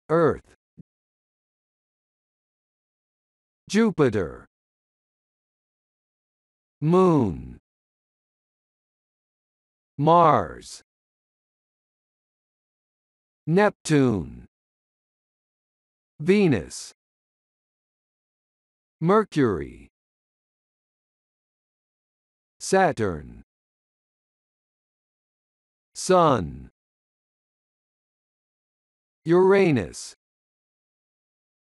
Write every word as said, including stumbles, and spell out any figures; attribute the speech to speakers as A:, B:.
A: Earth, Jupiter, Moon, Mars, Neptune, Venus, Mercury, Saturn, Sun, Uranus,